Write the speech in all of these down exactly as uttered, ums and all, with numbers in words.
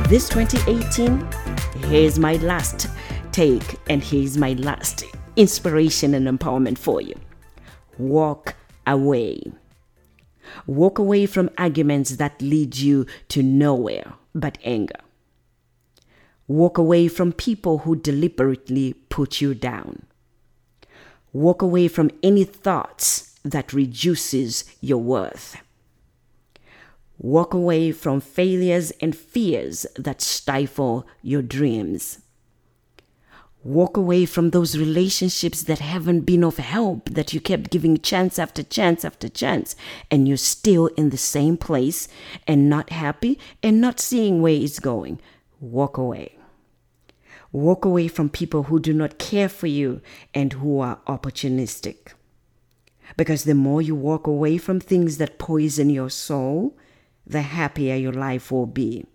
This twenty eighteen, here's my last take and here's my last inspiration and empowerment for you. Walk away. Walk away from arguments that lead you to nowhere but anger. Walk away from people who deliberately put you down. Walk away from any thoughts that reduces your worth. Walk away from failures and fears that stifle your dreams. Walk away from those relationships that haven't been of help, that you kept giving chance after chance after chance, and you're still in the same place and not happy and not seeing where it's going. Walk away. Walk away from people who do not care for you and who are opportunistic. Because the more you walk away from things that poison your soul, the happier your life will be.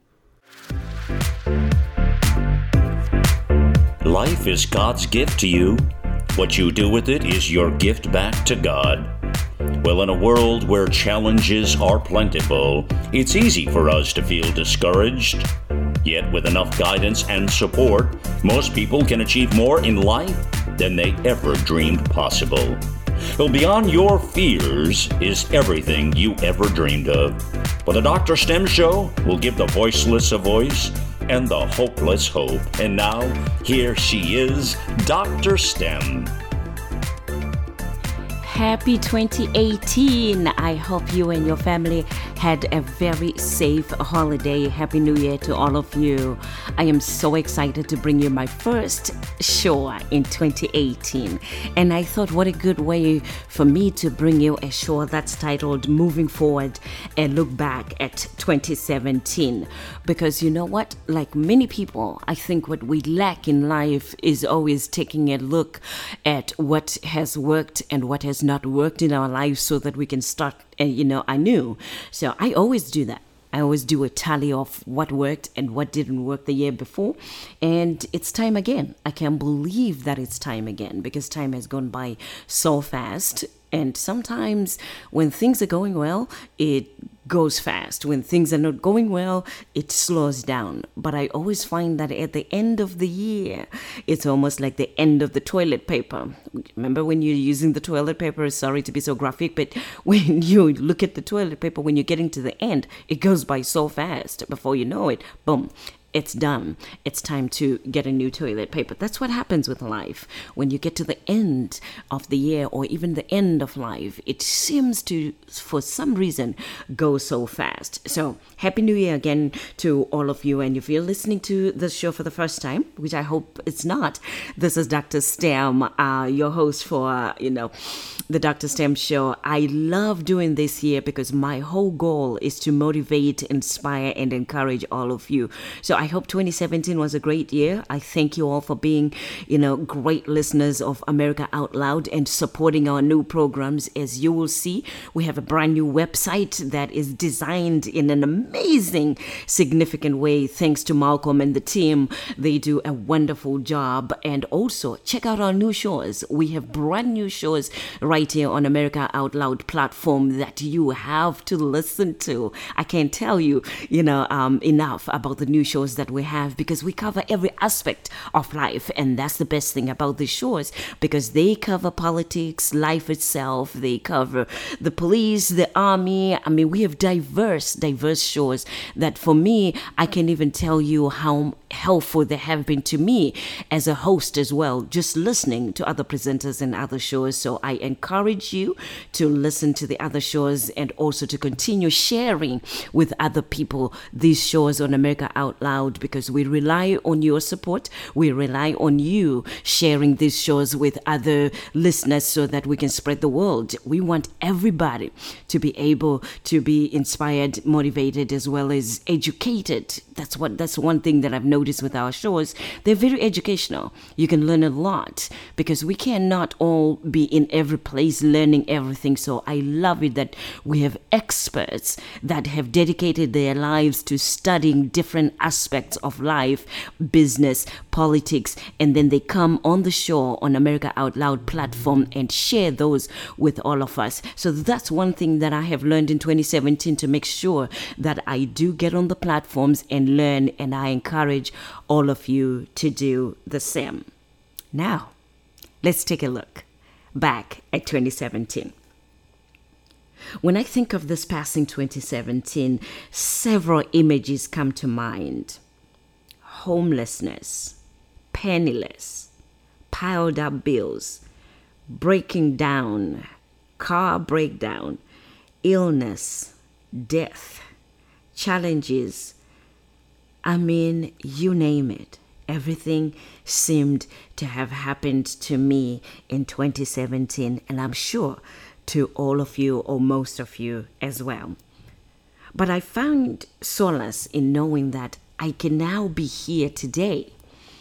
Life is God's gift to you. What you do with it is your gift back to God. Well, in a world where challenges are plentiful, it's easy for us to feel discouraged. Yet with enough guidance and support, most people can achieve more in life than they ever dreamed possible. Well, beyond your fears is everything you ever dreamed of. For the Doctor STEM Show will give the voiceless a voice and the hopeless hope. And now, here she is, Doctor STEM. Happy twenty eighteen. I hope you and your family had a very safe holiday. Happy New Year to all of you. I am so excited to bring you my first show in twenty eighteen. And I thought, what a good way for me to bring you a show that's titled Moving Forward and Look Back at twenty seventeen. Because you know what? Like many people, I think what we lack in life is always taking a look at what has worked and what has not worked in our lives so that we can start, uh, you know, anew. So I always do that. I always do a tally of what worked and what didn't work the year before. And it's time again. I can't believe that it's time again because time has gone by so fast. And sometimes when things are going well, it goes fast. When things are not going well, it slows down. But I always find that at the end of the year, it's almost like the end of the toilet paper. Remember when you're using the toilet paper? Sorry to be so graphic, but when you look at the toilet paper, when you're getting to the end, it goes by so fast. Before you know it, boom. It's done. It's time to get a new toilet paper. That's what happens with life. When you get to the end of the year or even the end of life, it seems to, for some reason, go so fast. So, Happy New Year again to all of you. And if you're listening to this show for the first time, which I hope it's not, this is Doctor STEM, uh, your host for, uh, you know, the Doctor STEM Show. I love doing this here because my whole goal is to motivate, inspire, and encourage all of you. So I hope twenty seventeen was a great year. I thank you all for being, you know, great listeners of America Out Loud and supporting our new programs. As you will see, we have a brand new website that is designed in an amazing, significant way. Thanks to Malcolm and the team. They do a wonderful job. And also, check out our new shows. We have brand new shows right here on America Out Loud platform that you have to listen to. I can't tell you, you know, um, enough about the new shows that we have because we cover every aspect of life, and that's the best thing about these shows because they cover politics, life itself, they cover the police, the army. I mean, we have diverse diverse shows that for me, I can even tell you how helpful they have been to me as a host as well, just listening to other presenters and other shows. So I encourage you to listen to the other shows and also to continue sharing with other people these shows on America Out Loud because we rely on your support. We rely on you sharing these shows with other listeners so that we can spread the word. We want everybody to be able to be inspired, motivated, as well as educated. That's what that's one thing that I've noticed with our shows. They're very educational. You can learn a lot because we cannot all be in every place learning everything. So I love it that we have experts that have dedicated their lives to studying different aspects aspects of life, business, politics, and then they come on the show on America Out Loud platform and share those with all of us. So that's one thing that I have learned in twenty seventeen, to make sure that I do get on the platforms and learn, and I encourage all of you to do the same. Now, let's take a look back at twenty seventeen. When I think of this passing twenty seventeen, several images come to mind. Homelessness, penniless, piled up bills, breaking down, car breakdown, illness, death, challenges. I mean, you name it. Everything seemed to have happened to me in twenty seventeen, and I'm sure to all of you, or most of you as well. But I found solace in knowing that I can now be here today,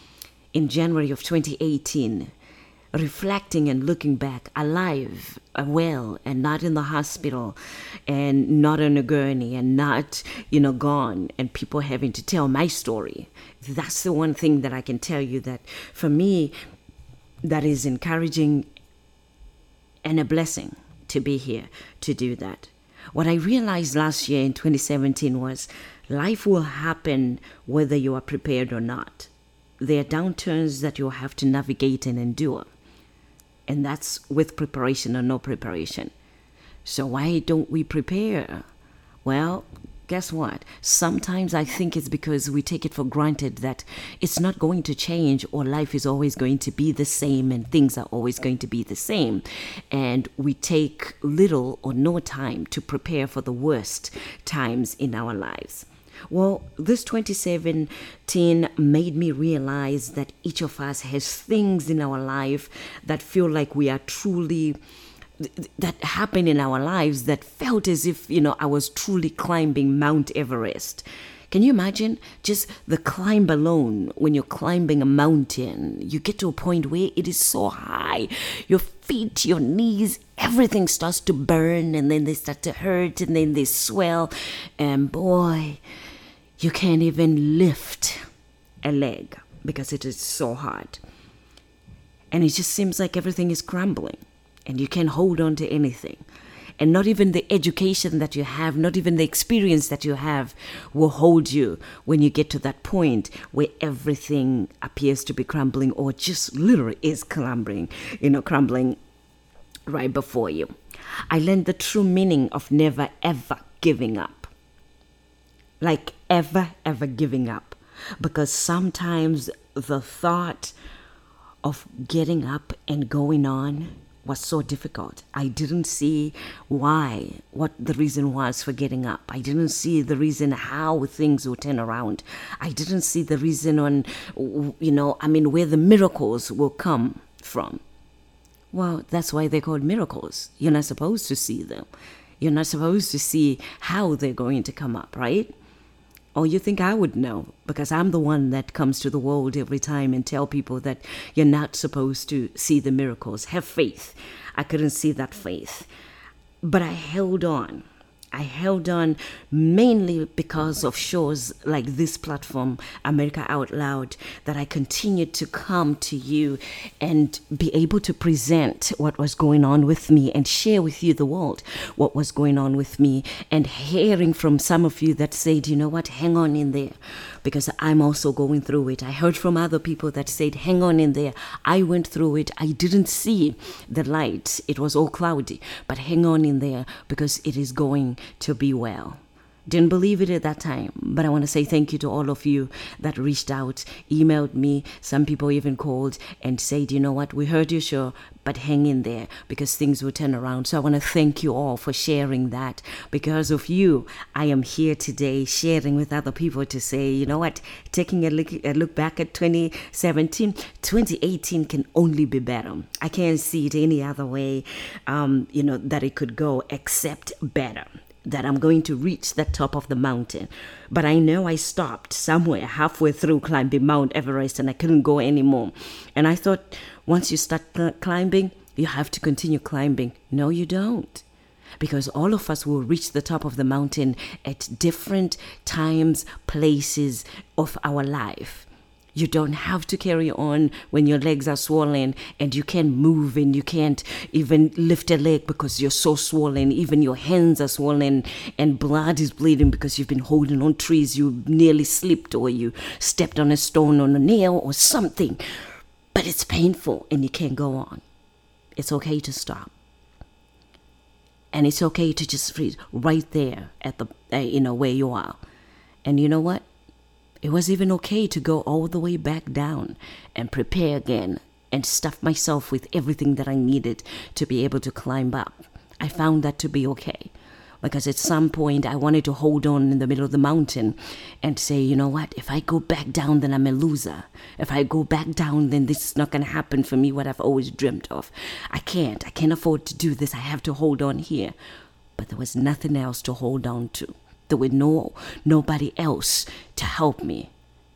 in January of twenty eighteen, reflecting and looking back, alive, well, and not in the hospital, and not on a gurney, and not, you know, gone, and people having to tell my story. That's the one thing that I can tell you that, for me, that is encouraging and a blessing to be here to do that. What I realized last year in twenty seventeen was life will happen whether you are prepared or not. There are downturns that you'll have to navigate and endure. And that's with preparation or no preparation. So why don't we prepare? Well, guess what? Sometimes I think it's because we take it for granted that it's not going to change, or life is always going to be the same, and things are always going to be the same. And we take little or no time to prepare for the worst times in our lives. Well, this twenty seventeen made me realize that each of us has things in our life that feel like we are truly, that happen in our lives that felt as if, you know, I was truly climbing Mount Everest. Can you imagine just the climb alone? When you're climbing a mountain, you get to a point where it is so high, your feet, your knees, everything starts to burn, and then they start to hurt, and then they swell, and boy, you can't even lift a leg because it is so hard. And it just seems like everything is crumbling, and you can't hold on to anything. And not even the education that you have, not even the experience that you have will hold you when you get to that point where everything appears to be crumbling, or just literally is crumbling, you know, crumbling right before you. I learned the true meaning of never, ever giving up. Like ever, ever giving up. Because sometimes the thought of getting up and going on was so difficult. I didn't see why, what the reason was for getting up. I didn't see the reason how things would turn around. I didn't see the reason on, you know, I mean, where the miracles will come from. Well, that's why they're called miracles. You're not supposed to see them. You're not supposed to see how they're going to come up, right? Or you think I would know, because I'm the one that comes to the world every time and tell people that you're not supposed to see the miracles. Have faith. I couldn't see that faith. But I held on. I held on mainly because of shows like this platform, America Out Loud, that I continued to come to you and be able to present what was going on with me and share with you, the world, what was going on with me, and hearing from some of you that said, you know what, hang on in there, because I'm also going through it. I heard from other people that said, hang on in there. I went through it. I didn't see the light. It was all cloudy, but hang on in there because it is going to be well. Didn't believe it at that time, but I want to say thank you to all of you that reached out, emailed me. Some people even called and said, you know what, we heard your show, but hang in there because things will turn around. So I want to thank you all for sharing that. Because of you, I am here today sharing with other people to say, you know what, taking a look, a look back at twenty seventeen, twenty eighteen can only be better. I can't see it any other way, um, you know, that it could go except better. That I'm going to reach the top of the mountain. But I know I stopped somewhere halfway through climbing Mount Everest and I couldn't go anymore. And I thought, once you start climbing, you have to continue climbing. No, you don't. because all of us will reach the top of the mountain at different times, places of our life. You don't have to carry on when your legs are swollen and you can't move and you can't even lift a leg because you're so swollen. Even your hands are swollen and blood is bleeding because you've been holding on trees. You nearly slipped or you stepped on a stone, on a nail or something. But it's painful and you can't go on. It's okay to stop. And it's okay to just freeze right there at the, uh, you know, where you are. And you know what? It was even okay to go all the way back down and prepare again and stuff myself with everything that I needed to be able to climb up. I found that to be okay. Because at some point I wanted to hold on in the middle of the mountain and say, you know what, if I go back down, then I'm a loser. If I go back down, then this is not going to happen for me, what I've always dreamt of. I can't. I can't afford to do this. I have to hold on here. But there was nothing else to hold on to. There was no, nobody else to help me.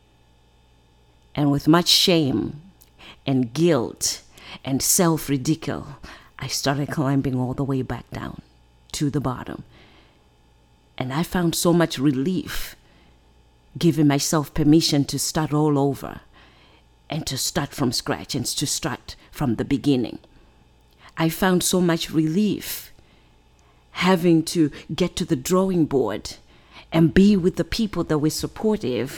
And with much shame and guilt and self-ridicule, I started climbing all the way back down to the bottom. And I found so much relief giving myself permission to start all over and to start from scratch and to start from the beginning. I found so much relief having to get to the drawing board and be with the people that were supportive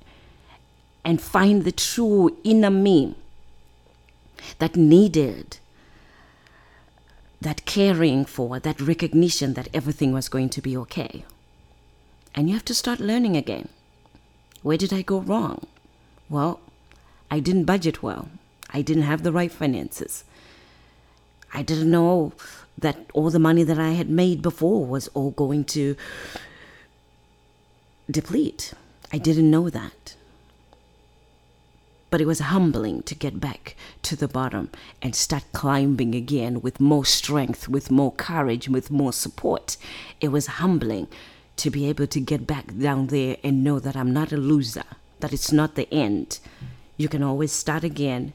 and find the true inner me that needed that caring for, that recognition that everything was going to be okay. And you have to start learning again. Where did I go wrong? Well, I didn't budget well. I didn't have the right finances. I didn't know that all the money that I had made before was all going to deplete. I didn't know that. But it was humbling to get back to the bottom and start climbing again with more strength, with more courage, with more support. It was humbling to be able to get back down there and know that I'm not a loser, that it's not the end. You can always start again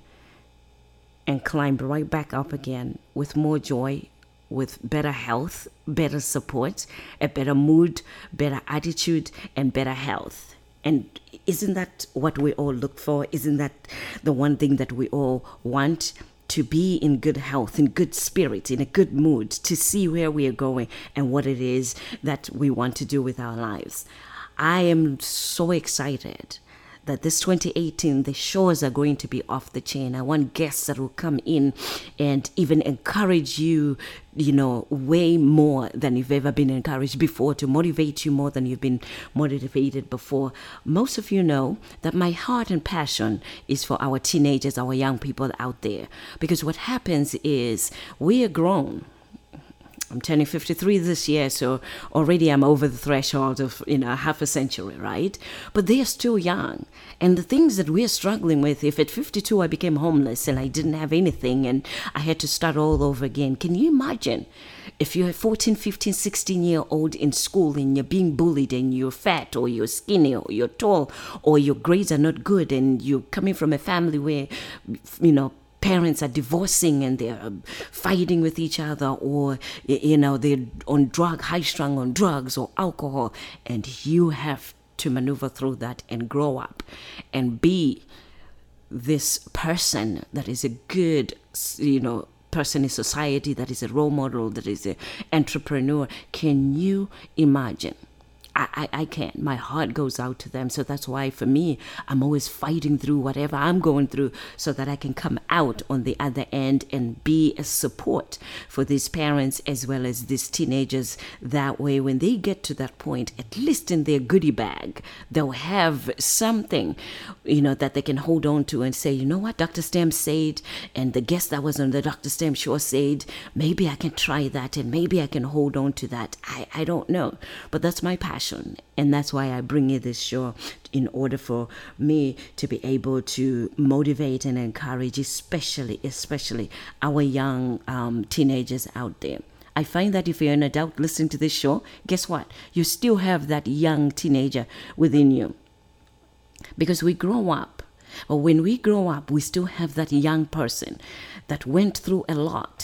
and climb right back up again with more joy, with better health, better support, a better mood, better attitude, and better health. And isn't that what we all look for? Isn't that the one thing that we all want? To be in good health, in good spirit, in a good mood, to see where we are going and what it is that we want to do with our lives. I am so excited that this twenty eighteen, the shows are going to be off the chain. I want guests that will come in and even encourage you, you know, way more than you've ever been encouraged before, to motivate you more than you've been motivated before. Most of you know that my heart and passion is for our teenagers, our young people out there. Because what happens is we are grown. I'm turning fifty-three this year, so already I'm over the threshold of, you know, half a century, right? But they are still young. And the things that we're struggling with, if at fifty-two I became homeless and I didn't have anything and I had to start all over again, can you imagine if you're a fourteen, fifteen, sixteen year old in school and you're being bullied and you're fat or you're skinny or you're tall or your grades are not good and you're coming from a family where, you know, parents are divorcing and they're fighting with each other, or, you know, they're on drug, high-strung on drugs or alcohol, and you have to maneuver through that and grow up and be this person that is a good, you know, person in society, that is a role model, that is an entrepreneur. Can you imagine? I, I, I can't. My heart goes out to them. So that's why for me, I'm always fighting through whatever I'm going through so that I can come out on the other end and be a support for these parents as well as these teenagers. That way, when they get to that point, at least in their goodie bag, they'll have something, you know, that they can hold on to and say, you know what, Doctor Stem said, and the guest that was on the Doctor Stem show said, maybe I can try that and maybe I can hold on to that. I, I don't know, but that's my passion. And that's why I bring you this show, in order for me to be able to motivate and encourage, especially, especially our young um, teenagers out there. I find that if you're an adult listening to this show, guess what? You still have that young teenager within you. Because we grow up, or when we grow up, we still have that young person that went through a lot,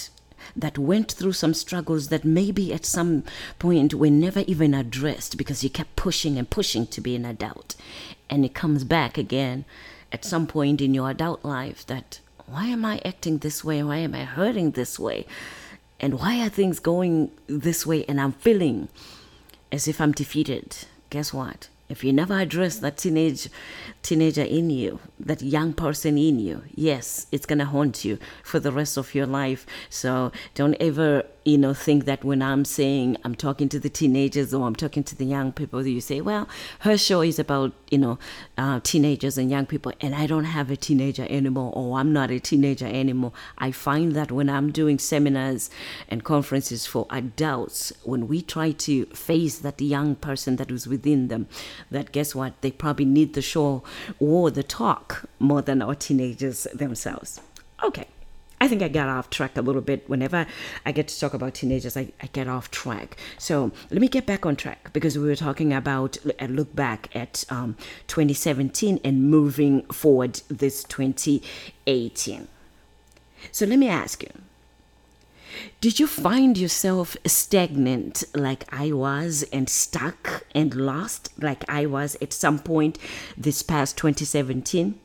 that went through some struggles that maybe at some point were never even addressed because you kept pushing and pushing to be an adult. And it comes back again at some point in your adult life that, why am I acting this way? Why am I hurting this way? And why are things going this way? And I'm feeling as if I'm defeated. Guess what? If you never address that teenage teenager in you, that young person in you, yes, it's going to haunt you for the rest of your life. So don't ever, you know, think that when I'm saying I'm talking to the teenagers or I'm talking to the young people, you say, well, her show is about, you know, uh, teenagers and young people, and I don't have a teenager anymore, or I'm not a teenager anymore. I find that when I'm doing seminars and conferences for adults, when we try to face that young person that was within them, that guess what, they probably need the show or the talk more than our teenagers themselves. Okay, I think I got off track a little bit. Whenever I get to talk about teenagers, I, I get off track. So let me get back on track, because we were talking about a look back at um, twenty seventeen and moving forward this twenty eighteen. So let me ask you, did you find yourself stagnant like I was, and stuck and lost like I was at some point this past twenty seventeen?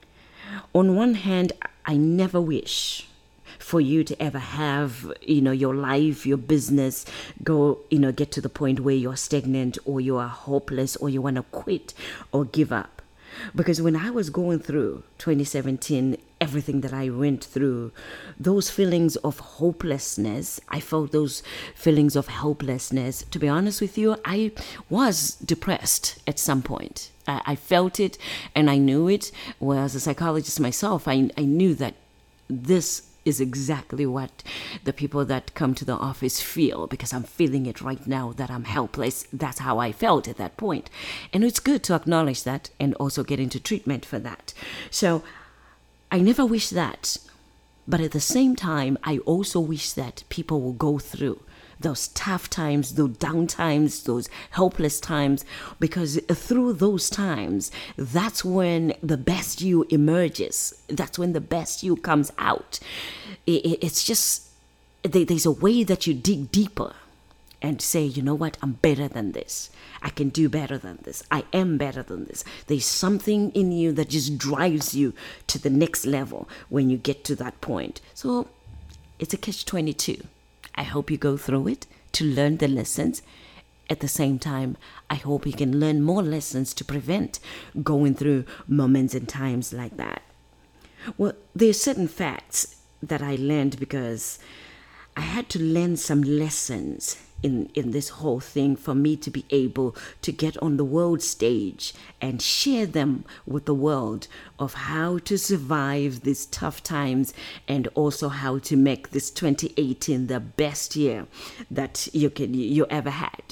On one hand, I never wish for you to ever have, you know, your life, your business go, you know, get to the point where you're stagnant or you are hopeless or you want to quit or give up. Because when I was going through twenty seventeen, everything that I went through, those feelings of hopelessness, I felt those feelings of helplessness. To be honest with you, I was depressed at some point. I, I felt it and I knew it. Well, as a psychologist myself, I, I knew that this is exactly what the people that come to the office feel, because I'm feeling it right now, that I'm helpless. That's how I felt at that point. And it's good to acknowledge that and also get into treatment for that. So I never wish that. But at the same time, I also wish that people will go through those tough times, those down times, those helpless times, because through those times, that's when the best you emerges. That's when the best you comes out. It's just, there's a way that you dig deeper and say, you know what, I'm better than this. I can do better than this. I am better than this. There's something in you that just drives you to the next level when you get to that point. So it's a catch twenty-two. I hope you go through it to learn the lessons. At the same time, I hope you can learn more lessons to prevent going through moments and times like that. Well, there are certain facts that I learned because I had to learn some lessons in, in this whole thing for me to be able to get on the world stage and share them with the world of how to survive these tough times, and also how to make this twenty eighteen the best year that you can you ever had.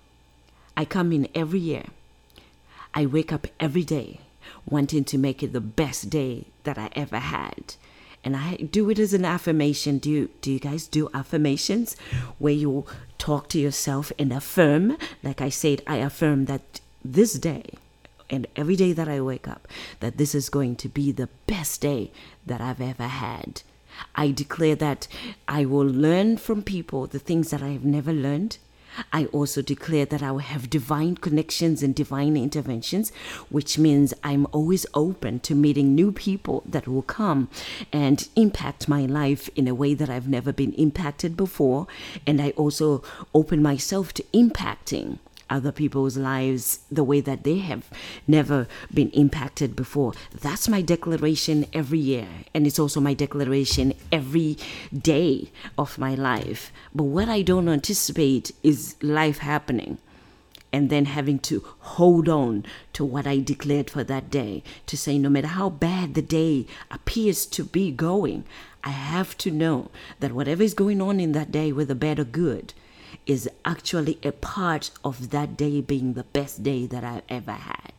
I come in every year. I wake up every day wanting to make it the best day that I ever had. And I do it as an affirmation. Do you, do you guys do affirmations where you talk to yourself and affirm? Like I said, I affirm that this day and every day that I wake up, that this is going to be the best day that I've ever had. I declare that I will learn from people the things that I have never learned. I also declare that I will have divine connections and divine interventions, which means I'm always open to meeting new people that will come and impact my life in a way that I've never been impacted before. And I also open myself to impacting other people's lives the way that they have never been impacted before. That's my declaration every year. And it's also my declaration every day of my life. But what I don't anticipate is life happening and then having to hold on to what I declared for that day, to say no matter how bad the day appears to be going, I have to know that whatever is going on in that day, whether bad or good, is actually a part of that day being the best day that I've ever had.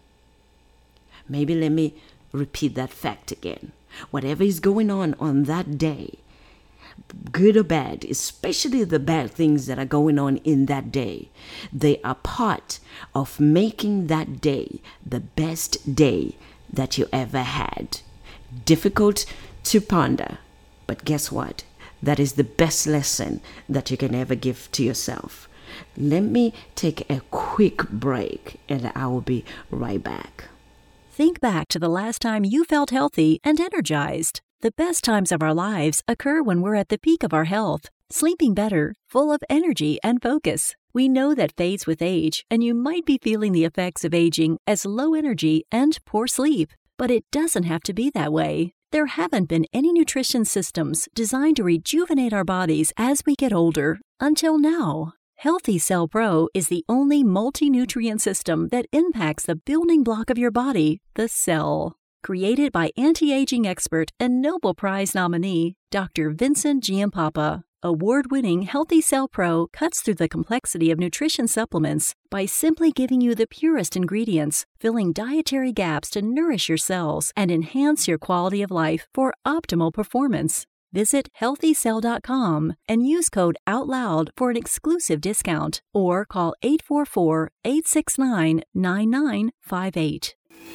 Maybe let me repeat that fact again. Whatever is going on on that day, good or bad, especially the bad things that are going on in that day, they are part of making that day the best day that you ever had. Difficult to ponder, but guess what? That is the best lesson that you can ever give to yourself. Let me take a quick break and I will be right back. Think back to the last time you felt healthy and energized. The best times of our lives occur when we're at the peak of our health, sleeping better, full of energy and focus. We know that fades with age, and you might be feeling the effects of aging as low energy and poor sleep. But it doesn't have to be that way. There haven't been any nutrition systems designed to rejuvenate our bodies as we get older until now. Healthy Cell Pro is the only multi-nutrient system that impacts the building block of your body, the cell. Created by anti-aging expert and Nobel Prize nominee Doctor Vincent Giampapa, award-winning Healthy Cell Pro cuts through the complexity of nutrition supplements by simply giving you the purest ingredients, filling dietary gaps to nourish your cells and enhance your quality of life for optimal performance. Visit healthy cell dot com and use code OUTLOUD for an exclusive discount, or call eight four four, eight six nine, nine nine five eight.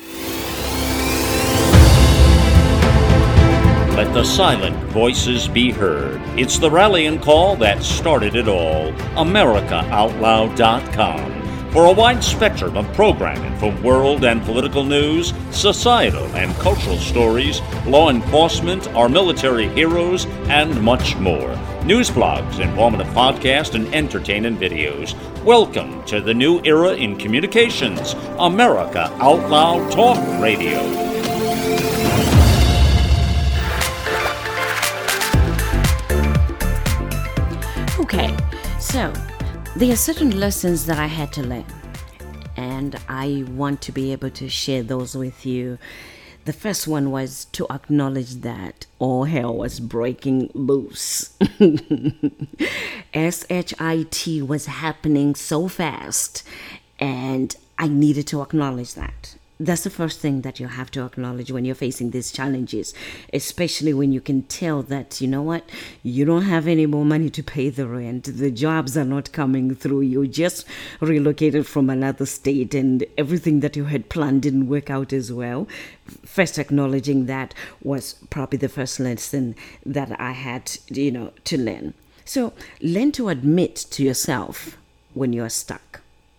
Let the silent voices be heard. It's the rallying call that started it all. America Out Loud dot com. For a wide spectrum of programming from world and political news, societal and cultural stories, law enforcement, our military heroes, and much more. News blogs, informative podcasts, and entertaining videos. Welcome to the new era in communications. America Out Loud Talk Radio. Okay, so there are certain lessons that I had to learn, and I want to be able to share those with you. The first one was to acknowledge that all hell was breaking loose. S H I T was happening so fast, and I needed to acknowledge that. That's the first thing that you have to acknowledge when you're facing these challenges, especially when you can tell that, you know what, you don't have any more money to pay the rent. The jobs are not coming through. You just relocated from another state and everything that you had planned didn't work out as well. First acknowledging that was probably the first lesson that I had, you know, to learn. So learn to admit to yourself when you're stuck.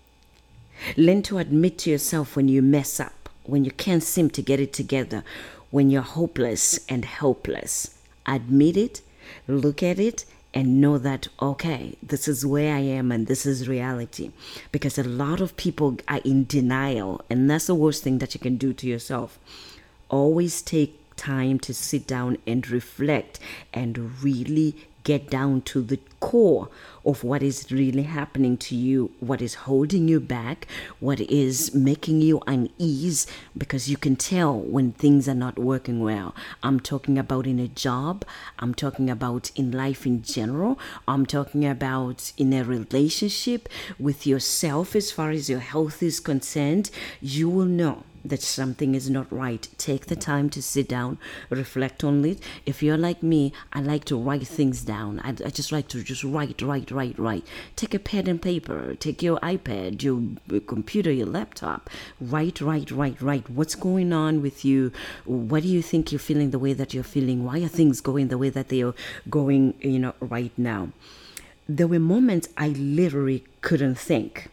Learn to admit to yourself when you mess up, when you can't seem to get it together, when you're hopeless and helpless. Admit it, look at it, and know that, okay, this is where I am and this is reality. Because a lot of people are in denial, and that's the worst thing that you can do to yourself. Always take time to sit down and reflect and really get down to the core of what is really happening to you, what is holding you back, what is making you unease, because you can tell when things are not working well. I'm talking about in a job, I'm talking about in life in general, I'm talking about in a relationship with yourself as far as your health is concerned. You will know that something is not right. Take the time to sit down, reflect on it. If you're like me, I like to write things down. I, I just like to just write, write, write, write. Take a pen and paper. Take your iPad, your computer, your laptop. Write, write, write, write. What's going on with you? Why do you think you're feeling the way that you're feeling? Why are things going the way that they are going, you know, right now? There were moments I literally couldn't think.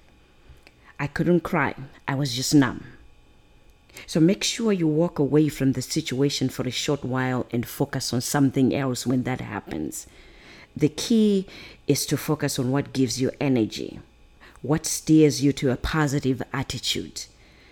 I couldn't cry. I was just numb. So make sure you walk away from the situation for a short while and focus on something else when that happens. The key is to focus on what gives you energy, what steers you to a positive attitude.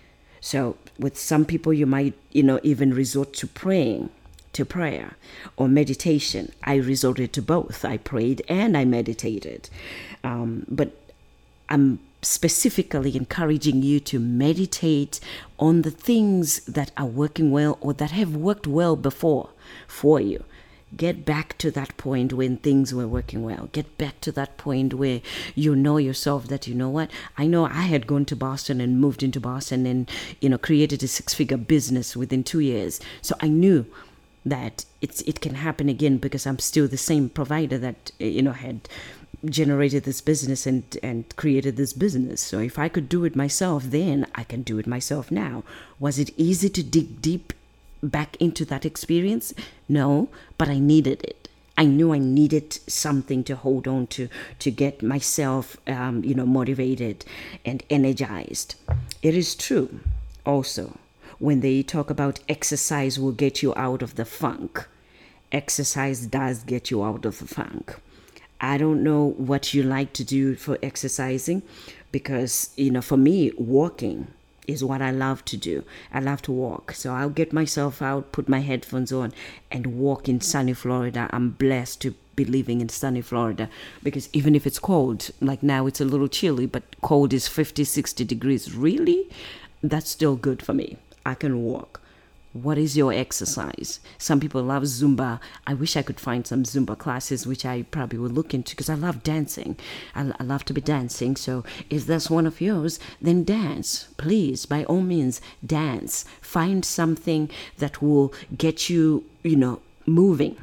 So with some people, you might, you know, even resort to praying, to prayer or meditation. I resorted to both. I prayed and I meditated. Um, but I'm specifically encouraging you to meditate on the things that are working well or that have worked well before for you. Get back to that point when things were working well. Get back to that point where you know yourself that, you know what, I know I had gone to Boston and moved into Boston and, you know, created a six-figure business within two years. So I knew that it's it can happen again because I'm still the same provider that, you know, had generated this business and and created this business. So if I could do it myself then, I can do it myself now. Was it easy to dig deep back into that experience? No, but I needed it. I knew I needed something to hold on to to get myself, um, you know, motivated and energized. It is true also when they talk about exercise will get you out of the funk. Exercise does get you out of the funk. I don't know what you like to do for exercising because, you know, for me, walking is what I love to do. I love to walk. So I'll get myself out, put my headphones on, and walk in sunny Florida. I'm blessed to be living in sunny Florida because even if it's cold, like now it's a little chilly, but cold is fifty, sixty degrees. Really? That's still good for me. I can walk. What is your exercise? Some people love Zumba. I wish I could find some Zumba classes, which I probably would look into because I love dancing. I, I love to be dancing. So if that's one of yours, then dance. Please, by all means, dance. Find something that will get you, you know, moving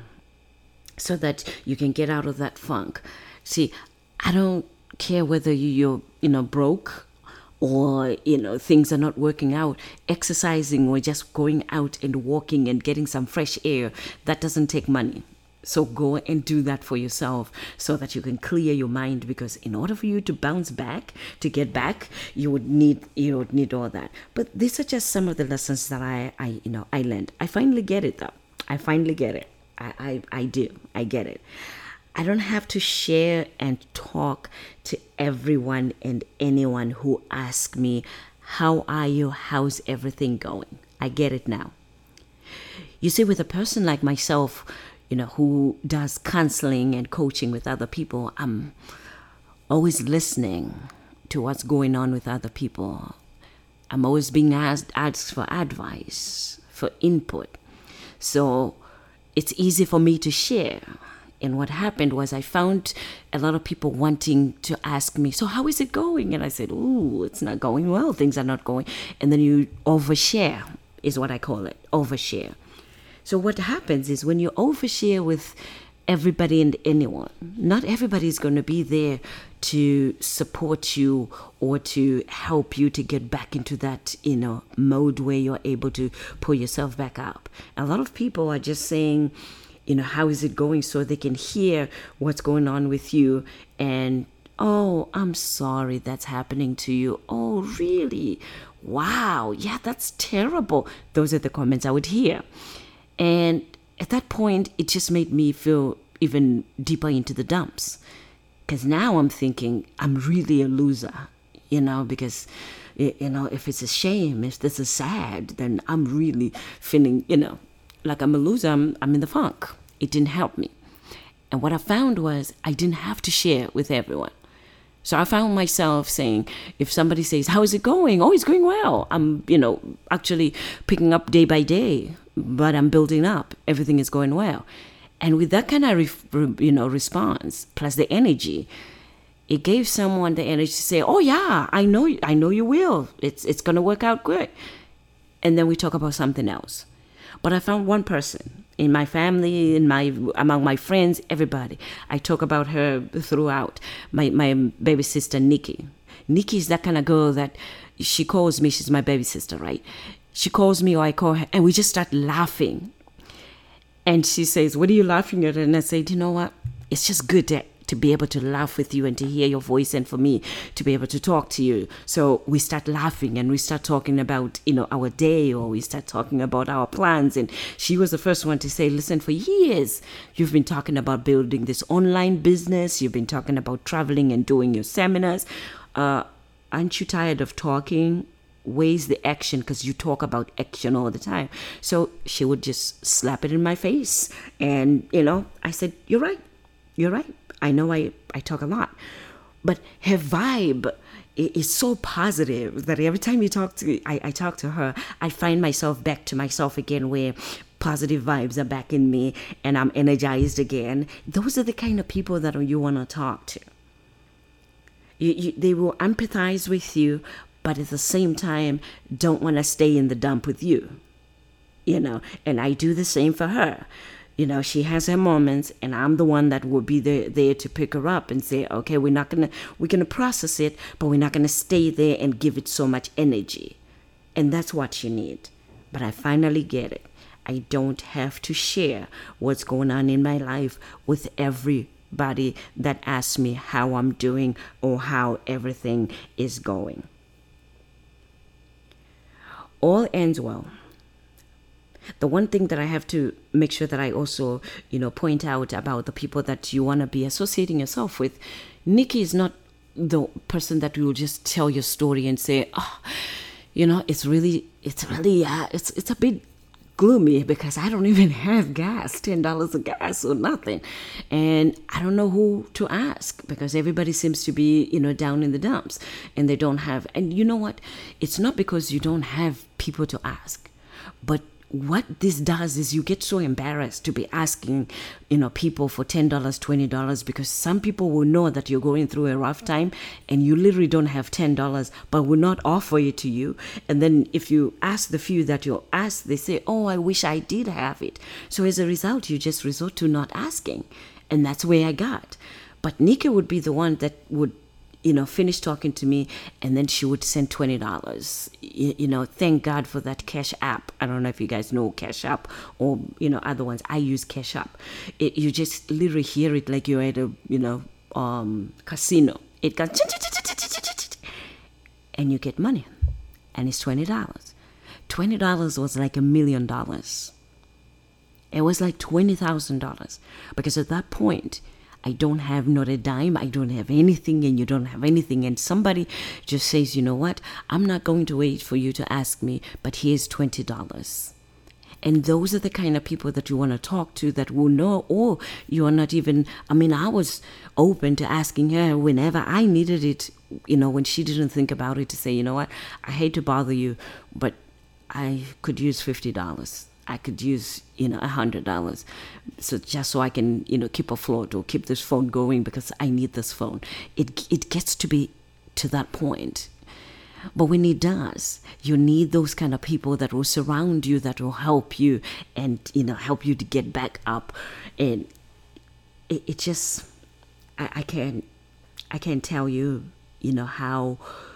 so that you can get out of that funk. See, I don't care whether you're, you know, broke or, you know, things are not working out. Exercising or just going out and walking and getting some fresh air, that doesn't take money. So go and do that for yourself so that you can clear your mind, because in order for you to bounce back, to get back, you would need you would need all that. But these are just some of the lessons that I, I you know, I learned. I finally get it though. I finally get it. I, I, I do. I get it. I don't have to share and talk to everyone and anyone who asks me, how are you? How's everything going? I get it now. You see, with a person like myself, you know, who does counseling and coaching with other people, I'm always listening to what's going on with other people. I'm always being asked, asked for advice, for input. So it's easy for me to share. And what happened was I found a lot of people wanting to ask me, so how is it going? And I said, ooh, it's not going well. Things are not going. And then you overshare is what I call it, overshare. So what happens is when you overshare with everybody and anyone, not everybody is going to be there to support you or to help you to get back into that, you know, mode where you're able to pull yourself back up. A lot of people are just saying, you know, how is it going, so they can hear what's going on with you and, oh, I'm sorry that's happening to you. Oh, really? Wow. Yeah, that's terrible. Those are the comments I would hear. And at that point, it just made me feel even deeper into the dumps. Because now I'm thinking I'm really a loser, you know, because, you know, if it's a shame, if this is sad, then I'm really feeling, you know, like I'm a loser. I'm, I'm in the funk. It didn't help me. And what I found was I didn't have to share with everyone. So I found myself saying, if somebody says, how is it going? Oh, it's going well. I'm, you know, actually picking up day by day, but I'm building up. Everything is going well. And with that kind of, you know, response, plus the energy, it gave someone the energy to say, oh, yeah, I know, I know you will. It's, it's going to work out good. And then we talk about something else. But I found one person in my family, in my among my friends, everybody. I talk about her throughout. My my baby sister, Nikki. Nikki is that kind of girl that she calls me. She's my baby sister, right? She calls me or I call her, and we just start laughing. And she says, what are you laughing at? And I say, you know what? It's just good to to be able to laugh with you and to hear your voice, and for me to be able to talk to you. So we start laughing and we start talking about, you know, our day, or we start talking about our plans. And she was the first one to say, listen, for years, you've been talking about building this online business. You've been talking about traveling and doing your seminars. Uh, aren't you tired of talking? Where's the action? Because you talk about action all the time. So she would just slap it in my face. And, you know, I said, you're right. You're right. I know I, I talk a lot, but her vibe is so positive that every time you talk to I, I talk to her, I find myself back to myself again, where positive vibes are back in me and I'm energized again. Those are the kind of people that you want to talk to. You, you, they will empathize with you, but at the same time, don't want to stay in the dump with you. You know, and I do the same for her. You know, she has her moments, and I'm the one that will be there, there to pick her up and say, okay, we're not going to, we're going to process it, but we're not going to stay there and give it so much energy. And that's what you need. But I finally get it. I don't have to share what's going on in my life with everybody that asks me how I'm doing or how everything is going. All ends well. The one thing that I have to make sure that I also, you know, point out about the people that you want to be associating yourself with, Nikki is not the person that will just tell your story and say, oh, you know, it's really, it's really, uh, it's it's a bit gloomy because I don't even have gas, ten dollars of gas or nothing. And I don't know who to ask because everybody seems to be, you know, down in the dumps and they don't have, and you know what? It's not because you don't have people to ask, but what this does is you get so embarrassed to be asking, you know, people for ten dollars, twenty dollars, because some people will know that you're going through a rough time and you literally don't have ten dollars, but will not offer it to you. And then if you ask the few that you ask, they say, oh, I wish I did have it. So as a result, you just resort to not asking. And that's where I got. But Nika would be the one that would, you know, finish talking to me, and then she would send twenty dollars. You, you know, thank God for that Cash App. I don't know if you guys know Cash App or, you know, other ones. I use Cash App. It, you just literally hear it like you're at a, you know, um, casino. It goes, and you get money, and it's twenty dollars. twenty dollars was like a million dollars. It was like twenty thousand dollars, because at that point, I don't have not a dime, I don't have anything, and you don't have anything. And somebody just says, you know what, I'm not going to wait for you to ask me, but here's twenty dollars. And those are the kind of people that you want to talk to that will know, or you are not even, I mean, I was open to asking her whenever I needed it, you know, when she didn't think about it, to say, you know what, I hate to bother you, but I could use fifty dollars. I could use, you know, a hundred dollars, so just so I can, you know, keep afloat or keep this phone going because I need this phone. It it gets to be to that point, but when it does, you need those kind of people that will surround you, that will help you, and you know, help you to get back up. And it, it just, I, I can't, I can't tell you, you know, how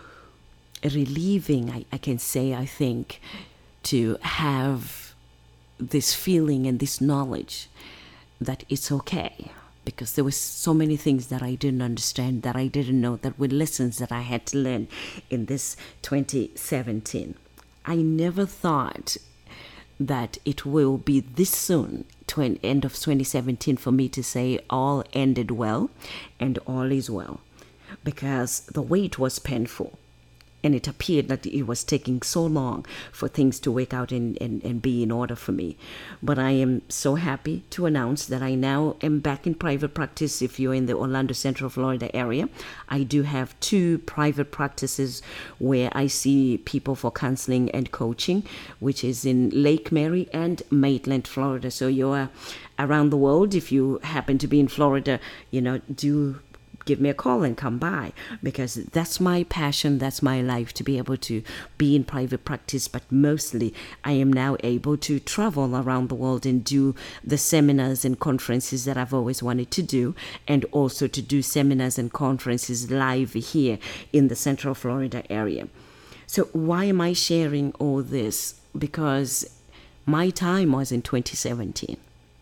relieving I, I can say, I think, to have this feeling and this knowledge that it's okay, because there were so many things that I didn't understand, that I didn't know, that were lessons that I had to learn in this twenty seventeen. I never thought that it will be this soon, to end of twenty seventeen, for me to say all ended well and all is well, because the wait was painful. And it appeared that it was taking so long for things to work out and, and, and be in order for me. But I am so happy to announce that I now am back in private practice. If you're in the Orlando, Central Florida area, I do have two private practices where I see people for counseling and coaching, which is in Lake Mary and Maitland, Florida. So you're around the world. If you happen to be in Florida, you know, do give me a call and come by, because that's my passion, that's my life, to be able to be in private practice. But mostly I am now able to travel around the world and do the seminars and conferences that I've always wanted to do, and also to do seminars and conferences live here in the Central Florida area. So why am I sharing all this? Because my time was in twenty seventeen,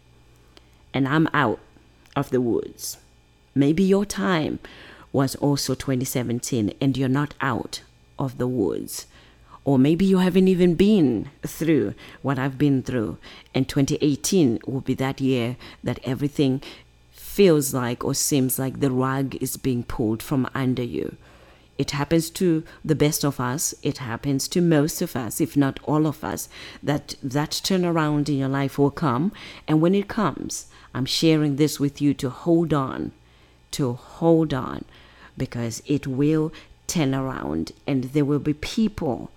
and I'm out of the woods. Maybe your time was also twenty seventeen and you're not out of the woods. Or maybe you haven't even been through what I've been through. And twenty eighteen will be that year that everything feels like or seems like the rug is being pulled from under you. It happens to the best of us. It happens to most of us, if not all of us, that that turnaround in your life will come. And when it comes, I'm sharing this with you to hold on. to hold on, because it will turn around, and there will be people,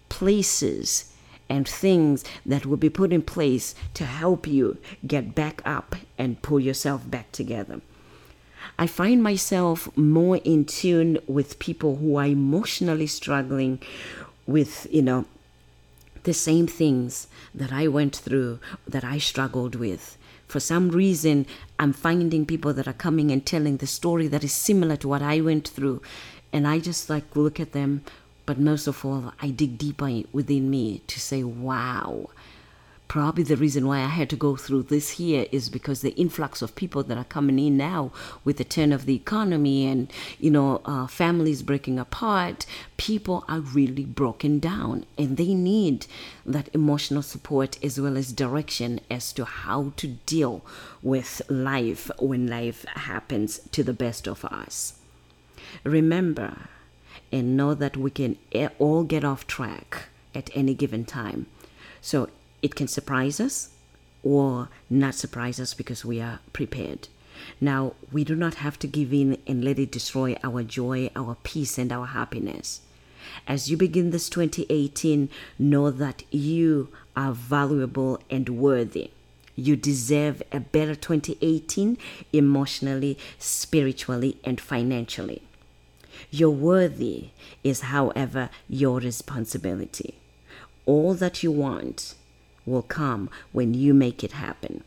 places, and things that will be put in place to help you get back up and pull yourself back together. I find myself more in tune with people who are emotionally struggling with, you know, the same things that I went through, that I struggled with. For some reason, I'm finding people that are coming and telling the story that is similar to what I went through. And I just like look at them. But most of all, I dig deeper within me to say, wow, Probably the reason why I had to go through this here is because the influx of people that are coming in now with the turn of the economy and, you know, uh, families breaking apart, people are really broken down and they need that emotional support as well as direction as to how to deal with life when life happens to the best of us. Remember and know that we can all get off track at any given time. So it can surprise us or not surprise us because we are prepared. Now, we do not have to give in and let it destroy our joy, our peace, and our happiness. As you begin this twenty eighteen, know that you are valuable and worthy. You deserve a better twenty eighteen emotionally, spiritually, and financially. Your worthy is, however, your responsibility. All that you want will come when you make it happen.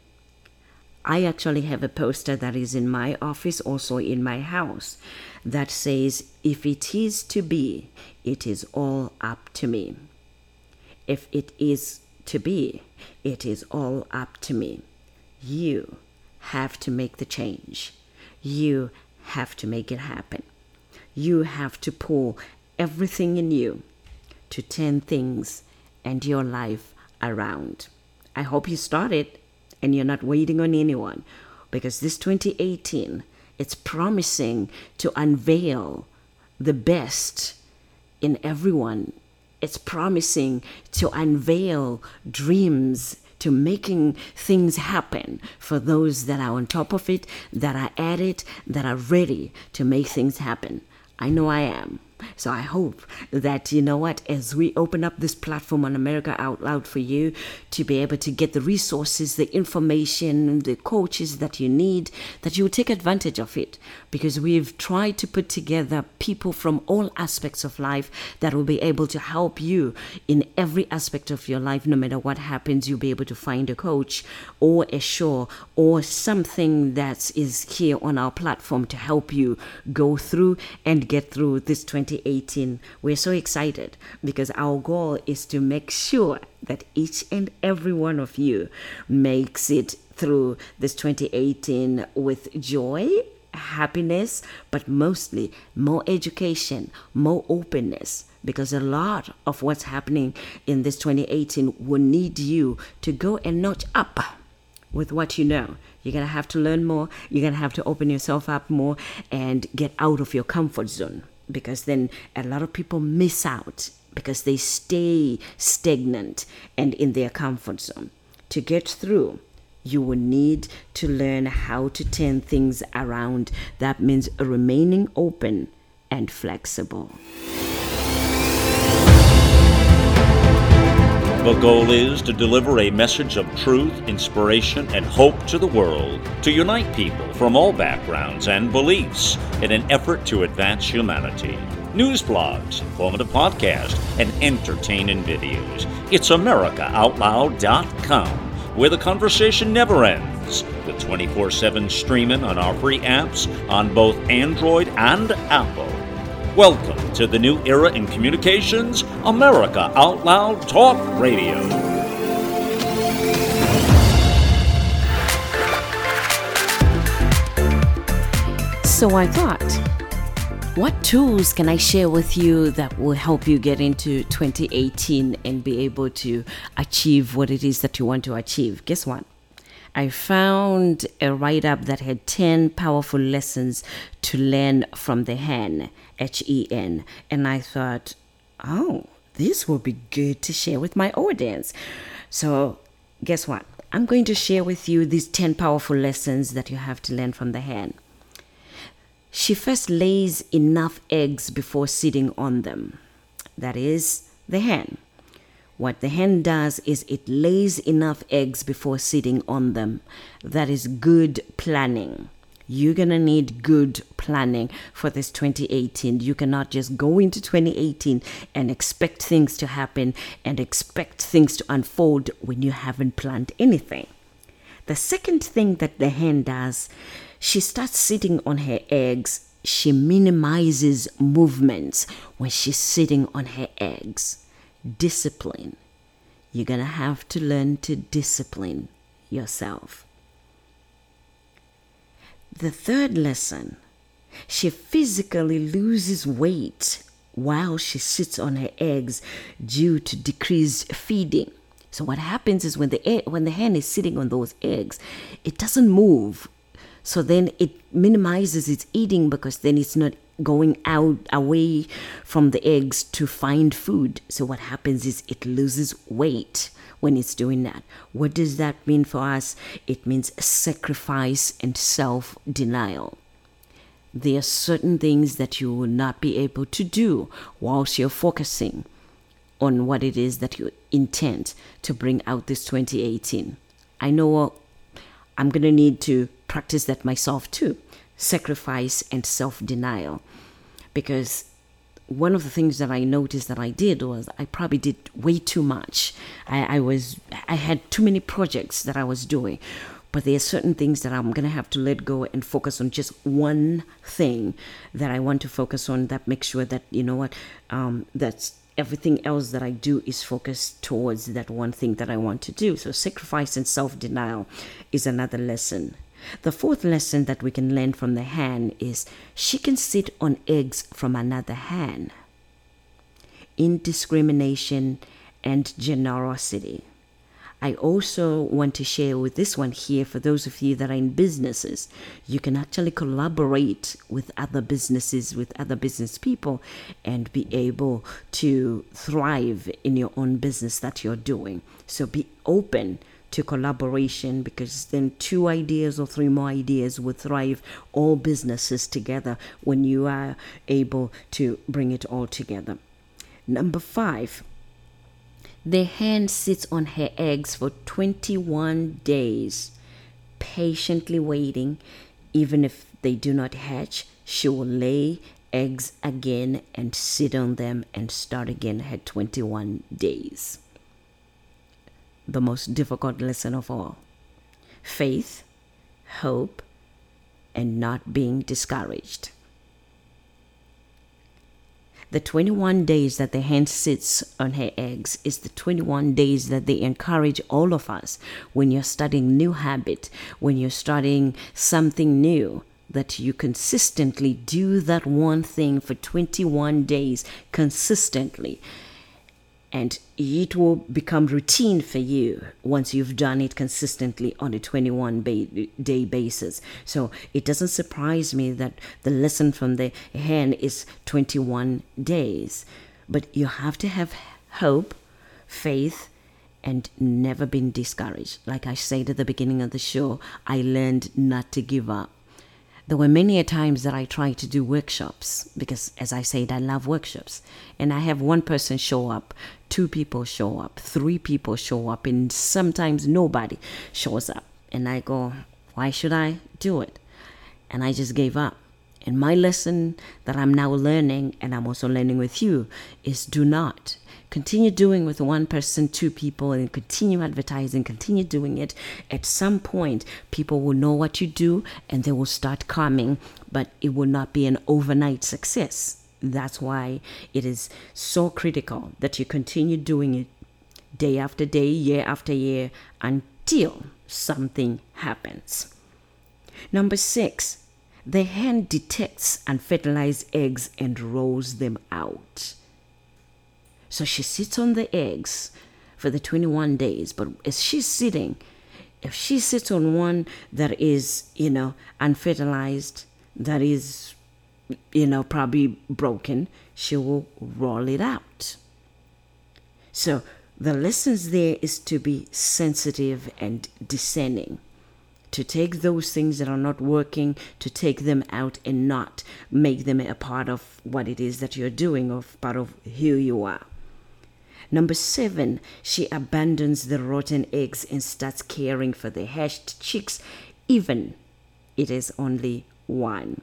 I actually have a poster that is in my office, also in my house, that says, if it is to be, it is all up to me. If it is to be, it is all up to me. You have to make the change. You have to make it happen. You have to pull everything in you to turn things and your life around. I hope you started and you're not waiting on anyone, because this twenty eighteen, it's promising to unveil the best in everyone. It's promising to unveil dreams, to making things happen for those that are on top of it, that are at it, that are ready to make things happen. I know I am. So I hope that, you know what, as we open up this platform on America Out Loud for you to be able to get the resources, the information, the coaches that you need, that you will take advantage of it. Because we've tried to put together people from all aspects of life that will be able to help you in every aspect of your life. No matter what happens, you'll be able to find a coach or a show or something that is here on our platform to help you go through and get through this twenty eighteen. We're so excited because our goal is to make sure that each and every one of you makes it through this twenty eighteen with joy, happiness, but mostly more education, more openness, because a lot of what's happening in this twenty eighteen will need you to go and notch up with what you know. You're going to have to learn more. You're going to have to open yourself up more and get out of your comfort zone, because then a lot of people miss out because they stay stagnant and in their comfort zone. To get through, you will need to learn how to turn things around. That means remaining open and flexible. The goal is to deliver a message of truth, inspiration, and hope to the world, to unite people from all backgrounds and beliefs in an effort to advance humanity. News blogs, informative podcasts, and entertaining videos. It's America Out Loud dot com, where the conversation never ends, with twenty-four seven streaming on our free apps on both Android and Apple. Welcome to the new era in communications, America Out Loud Talk Radio. So I thought, what tools can I share with you that will help you get into twenty eighteen and be able to achieve what it is that you want to achieve? Guess what? I found a write-up that had ten powerful lessons to learn from the hen, H E N. And I thought, oh, this will be good to share with my audience. So guess what? I'm going to share with you these ten powerful lessons that you have to learn from the hen. She first lays enough eggs before sitting on them. That is the hen. What the hen does is it lays enough eggs before sitting on them. That is good planning. You're going to need good planning for this twenty eighteen. You cannot just go into twenty eighteen and expect things to happen and expect things to unfold when you haven't planned anything. The second thing that the hen does, she starts sitting on her eggs. She minimizes movements when she's sitting on her eggs. Discipline. you're going to have to learn to discipline yourself. The third lesson, she physically loses weight while she sits on her eggs due to decreased feeding. So what happens is when the egg, when the hen is sitting on those eggs, it doesn't move. So then it minimizes its eating because then it's not going out away from the eggs to find food. So what happens is it loses weight when it's doing that. What does that mean for us? It means sacrifice and self-denial. There are certain things that you will not be able to do whilst you're focusing on what it is that you intend to bring out this twenty eighteen. I know I'm going to need to practice that myself too. Sacrifice and self-denial. Because one of the things that I noticed that I did was I probably did way too much. I, I was I had too many projects that I was doing. But there are certain things that I'm going to have to let go and focus on just one thing that I want to focus on, that makes sure that, you know what, um, that's everything else that I do is focused towards that one thing that I want to do. So sacrifice and self-denial is another lesson. The fourth lesson that we can learn from the hen is she can sit on eggs from another hen. Indiscrimination and generosity. I also want to share with this one here, for those of you that are in businesses, you can actually collaborate with other businesses, with other business people, and be able to thrive in your own business that you're doing. So be open to collaboration, because then two ideas or three more ideas will thrive, all businesses together, when you are able to bring it all together. Number five. The hen sits on her eggs for twenty-one days, patiently waiting. Even if they do not hatch, she will lay eggs again and sit on them and start again her twenty-one days. The most difficult lesson of all. Faith, hope, and not being discouraged. The twenty-one days that the hen sits on her eggs is the twenty-one days that they encourage all of us when you're studying new habit, when you're starting something new, that you consistently do that one thing for twenty-one days consistently. And it will become routine for you once you've done it consistently on a twenty-one day basis. So it doesn't surprise me that the lesson from the hen is twenty-one days. But you have to have hope, faith, and never been discouraged. Like I said at the beginning of the show, I learned not to give up. There were many a times that I tried to do workshops because, as I said, I love workshops. And I have one person show up, two people show up, three people show up, and sometimes nobody shows up. And I go, why should I do it? And I just gave up. And my lesson that I'm now learning, and I'm also learning with you, is do not. Continue doing with one person, two people, and continue advertising, continue doing it. At some point, people will know what you do and they will start coming, but it will not be an overnight success. That's why it is so critical that you continue doing it day after day, year after year, until something happens. Number six, the hen detects unfertilized eggs and rolls them out. So she sits on the eggs for the twenty-one days. But as she's sitting, if she sits on one that is, you know, unfertilized, that is, you know, probably broken, she will roll it out. So the lessons there is to be sensitive and discerning. To take those things that are not working, to take them out and not make them a part of what it is that you're doing, or part of who you are. Number seven, she abandons the rotten eggs and starts caring for the hatched chicks, even it is only one.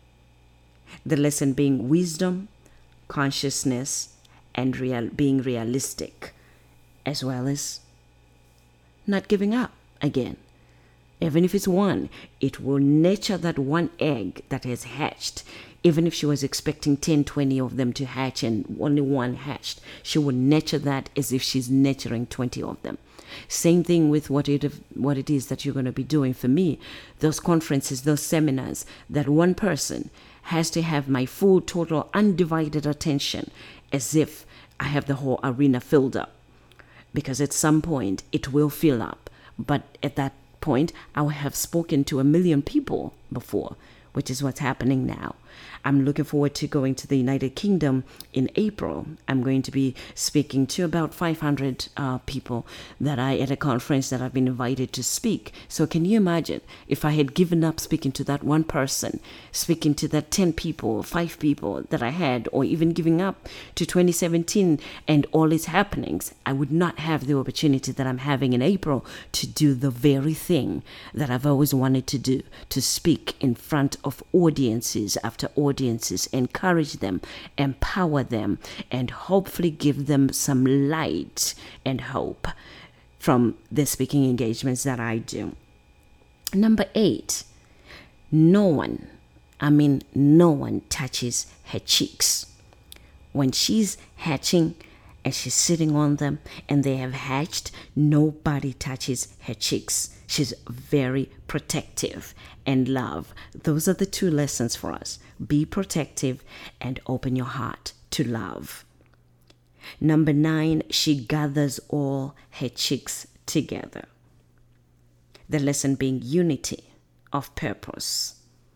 The lesson being wisdom, consciousness, and real, being realistic, as well as not giving up again. Even if it's one, it will nurture that one egg that has hatched Even if she was expecting ten, twenty of them to hatch and only one hatched, she would nurture that as if she's nurturing twenty of them. Same thing with what it what it is that you're going to be doing. For me, those conferences, those seminars, that one person has to have my full, total, undivided attention as if I have the whole arena filled up. Because at some point, it will fill up. But at that point, I will have spoken to a million people before, which is what's happening now. I'm looking forward to going to the United Kingdom in April. I'm going to be speaking to about five hundred uh, people that I at a conference that I've been invited to speak. So can you imagine if I had given up speaking to that one person, speaking to that ten people, five people that I had, or even giving up to twenty seventeen and all its happenings, I would not have the opportunity that I'm having in April to do the very thing that I've always wanted to do, to speak in front of audiences after audiences. Audiences, encourage them, empower them, and hopefully give them some light and hope from the speaking engagements that I do. Number eight, no one, I mean no one touches her cheeks. When she's hatching and she's sitting on them and they have hatched, nobody touches her cheeks. She's very protective and love. Those are the two lessons for us. Be protective and open your heart to love. Number nine, she gathers all her chicks together. The lesson being unity of purpose.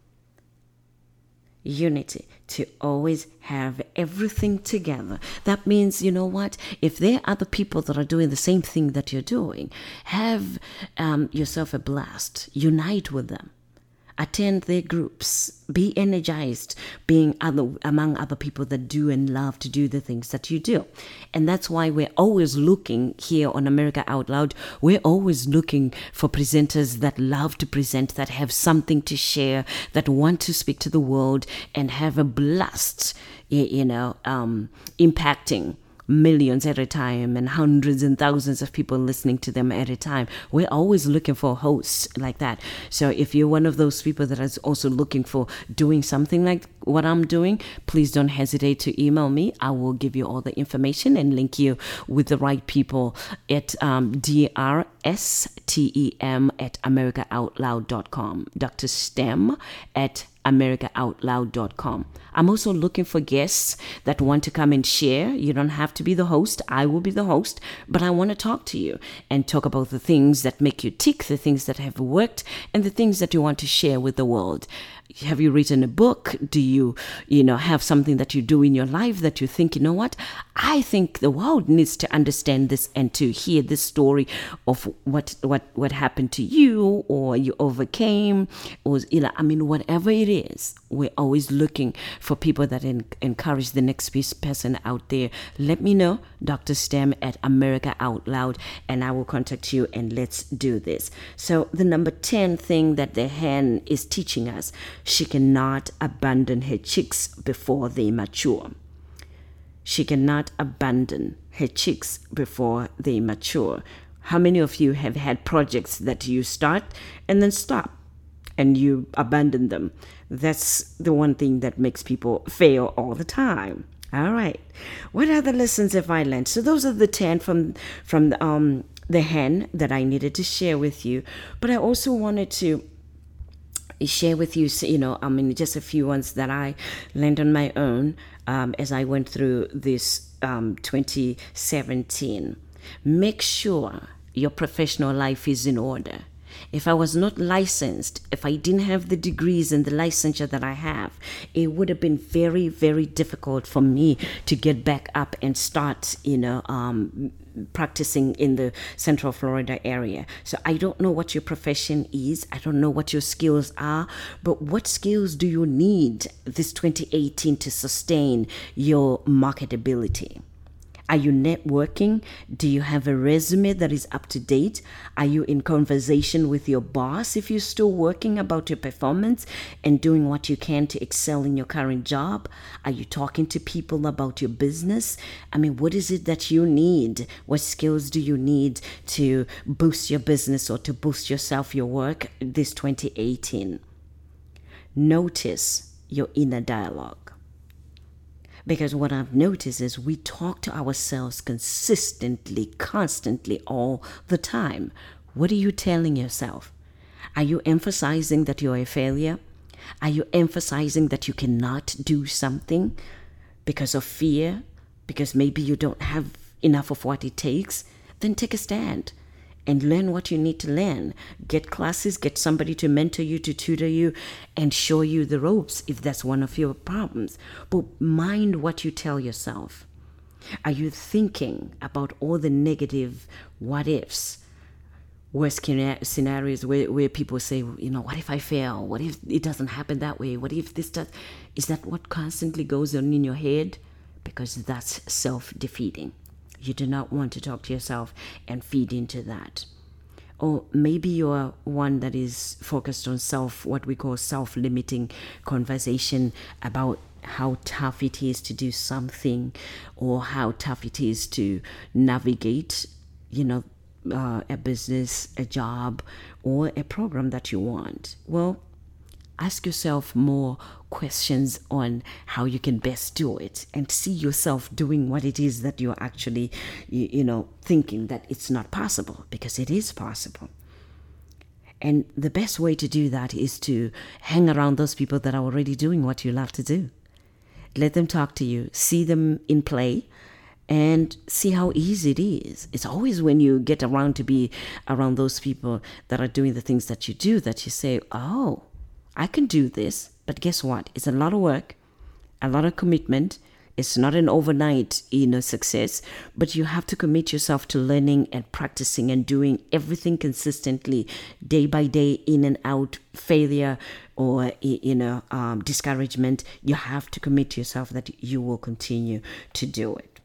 Unity, to always have everything together. That means, you know what, if there are other people that are doing the same thing that you're doing, have um, yourself a blast. Unite with them. Attend their groups. Be energized being other among other people that do and love to do the things that you do. And that's why we're always looking here on America Out Loud. We're always looking for presenters that love to present, that have something to share, that want to speak to the world and have a blast, you know, um, impacting millions at a time and hundreds and thousands of people listening to them at a time. We're always looking for hosts like that. So if you're one of those people that is also looking for doing something like what I'm doing, please don't hesitate to email me. I will give you all the information and link you with the right people at um, D R S T E M at america out loud dot com. Doctor STEM at america out loud dot com. I'm also looking for guests that want to come and share. You don't have to be the host. I will be the host, but I want to talk to you and talk about the things that make you tick, the things that have worked, and the things that you want to share with the world. Have you written a book? Do you, you know, have something that you do in your life that you think, you know what, I think the world needs to understand this and to hear this story of what what what happened to you, or you overcame, or you know, I mean, whatever it is, we're always looking for people that en- encourage the next person out there. Let me know, Doctor STEM at America Out Loud, and I will contact you and let's do this. So the number ten thing that the hen is teaching us, she cannot abandon her chicks before they mature. She cannot abandon her chicks before they mature. How many of you have had projects that you start and then stop and you abandon them? That's the one thing that makes people fail all the time. All right. What other lessons have I learned? So those are the ten from, from the, um, the hen that I needed to share with you. But I also wanted to share with you, you know, I mean, just a few ones that I learned on my own um, as I went through this um, twenty seventeen. Make sure your professional life is in order. If I was not licensed, if I didn't have the degrees and the licensure that I have, it would have been very, very difficult for me to get back up and start, you know, um, practicing in the Central Florida area. So I don't know what your profession is. I don't know what your skills are, but what skills do you need this twenty eighteen to sustain your marketability? Are you networking? Do you have a resume that is up to date? Are you in conversation with your boss if you're still working about your performance and doing what you can to excel in your current job? Are you talking to people about your business? I mean, what is it that you need? What skills do you need to boost your business or to boost yourself, your work this twenty eighteen? Notice your inner dialogue. Because what I've noticed is we talk to ourselves consistently, constantly, all the time. What are you telling yourself? Are you emphasizing that you're a failure? Are you emphasizing that you cannot do something because of fear? Because maybe you don't have enough of what it takes? Then take a stand and learn what you need to learn. Get classes, get somebody to mentor you, to tutor you, and show you the ropes if that's one of your problems. But mind what you tell yourself. Are you thinking about all the negative what ifs? Worst scenarios where, where people say, you know, what if I fail? What if it doesn't happen that way? What if this does? Is that what constantly goes on in your head? Because that's self-defeating. You do not want to talk to yourself and feed into that. Or maybe you're one that is focused on self, what we call self-limiting conversation about how tough it is to do something or how tough it is to navigate, you know, Uh, a business, a job, or a program that you want. Well, ask yourself more questions on how you can best do it and see yourself doing what it is that you're actually, you, you know, thinking that it's not possible, because it is possible. And the best way to do that is to hang around those people that are already doing what you love to do. Let them talk to you, see them in play, and see how easy it is. It's always when you get around to be around those people that are doing the things that you do that you say, oh, I can do this. But guess what? It's a lot of work, a lot of commitment. It's not an overnight, you know, success, but you have to commit yourself to learning and practicing and doing everything consistently, day by day, in and out, failure or, you know, um, discouragement. You have to commit yourself that you will continue to do it.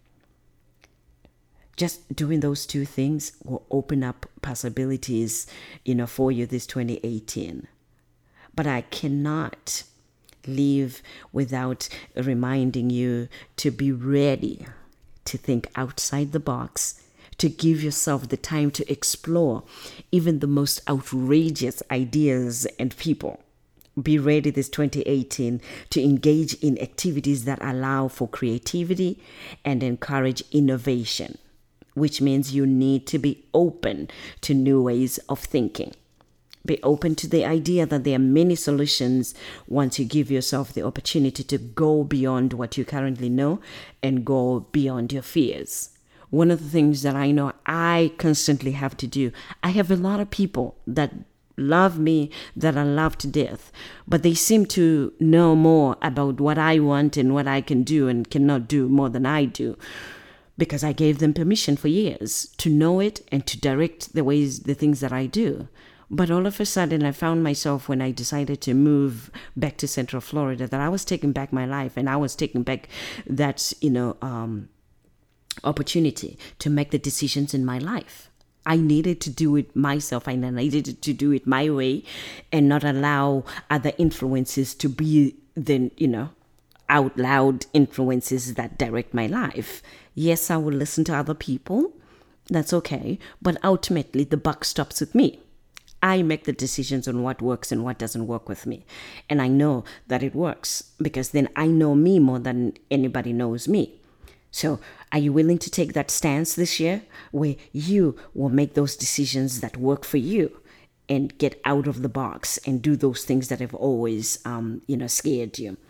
Just doing those two things will open up possibilities, you know, for you this twenty eighteen. But I cannot leave without reminding you to be ready to think outside the box, to give yourself the time to explore even the most outrageous ideas and people. Be ready this twenty eighteen to engage in activities that allow for creativity and encourage innovation, which means you need to be open to new ways of thinking. Be open to the idea that there are many solutions once you give yourself the opportunity to go beyond what you currently know and go beyond your fears. One of the things that I know I constantly have to do, I have a lot of people that love me, that I love to death, but they seem to know more about what I want and what I can do and cannot do more than I do, because I gave them permission for years to know it and to direct the ways, the things that I do. But all of a sudden, I found myself when I decided to move back to Central Florida that I was taking back my life, and I was taking back that, you know, um, opportunity to make the decisions in my life. I needed to do it myself, and I needed to do it my way and not allow other influences to be the, you know, out loud influences that direct my life. Yes, I will listen to other people. That's okay. But ultimately, the buck stops with me. I make the decisions on what works and what doesn't work with me. And I know that it works because then I know me more than anybody knows me. So are you willing to take that stance this year where you will make those decisions that work for you and get out of the box and do those things that have always, um, you know, scared you?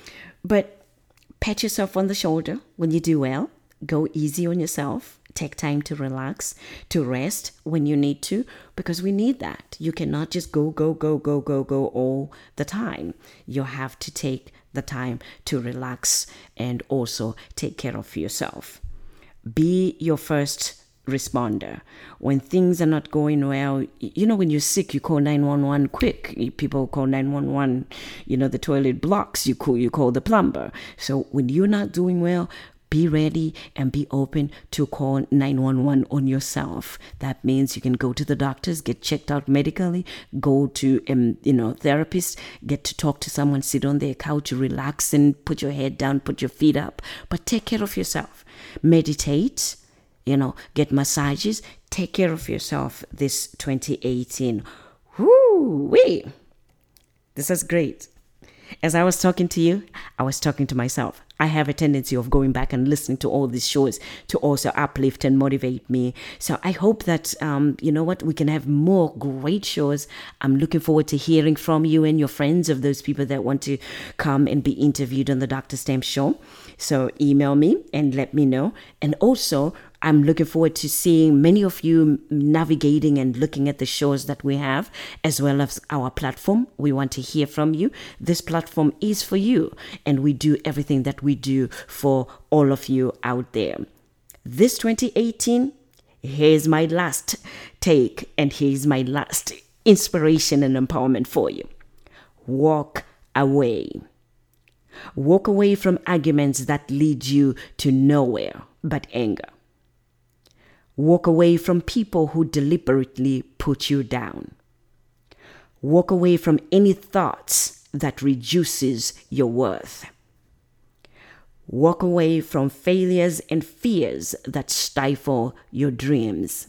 But pat yourself on the shoulder when you do well. Go easy on yourself. Take time to relax, to rest when you need to, because we need that. You cannot just go, go, go, go, go, go all the time. You have to take the time to relax and also take care of yourself. Be your first responder. When things are not going well, you know, when you're sick, you call nine one one quick. People call nine one one, you know, the toilet blocks, you call, you call the plumber. So when you're not doing well, be ready and be open to call nine one one on yourself. That means you can go to the doctors, get checked out medically, go to, um, you know, therapists, get to talk to someone, sit on their couch, relax and put your head down, put your feet up. But take care of yourself. Meditate, you know, get massages. Take care of yourself this twenty eighteen. Woo-wee! This is great. As I was talking to you, I was talking to myself. I have a tendency of going back and listening to all these shows to also uplift and motivate me. So I hope that, um, you know what, we can have more great shows. I'm looking forward to hearing from you and your friends, of those people that want to come and be interviewed on the Doctor Stamp Show. So email me and let me know. And also, I'm looking forward to seeing many of you navigating and looking at the shows that we have, as well as our platform. We want to hear from you. This platform is for you, and we do everything that we do for all of you out there. This twenty eighteen, here's my last take, and here's my last inspiration and empowerment for you. Walk away. Walk away from arguments that lead you to nowhere but anger. Walk away from people who deliberately put you down. Walk away from any thoughts that reduces your worth. Walk away from failures and fears that stifle your dreams.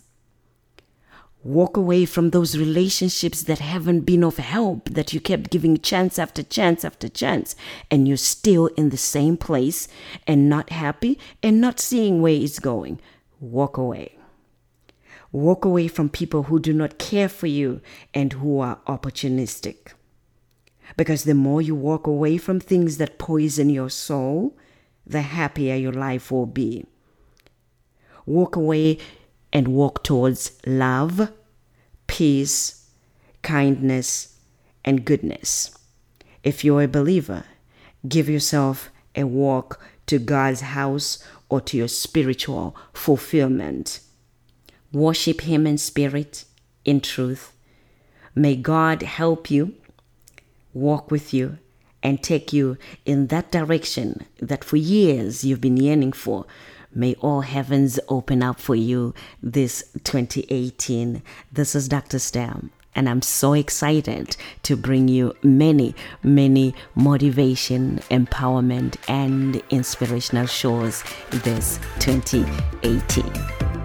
Walk away from those relationships that haven't been of help, that you kept giving chance after chance after chance, and you're still in the same place and not happy and not seeing where it's going. Walk away. Walk away from people who do not care for you and who are opportunistic. Because the more you walk away from things that poison your soul, the happier your life will be. Walk away and walk towards love, peace, kindness, and goodness. If you're a believer, give yourself a walk to God's house or to your spiritual fulfillment. Worship Him in spirit, in truth. May God help you, walk with you, and take you in that direction that for years you've been yearning for. May all heavens open up for you this twenty eighteen. This is Doctor Stamp, and I'm so excited to bring you many, many motivation, empowerment, and inspirational shows this twenty eighteen.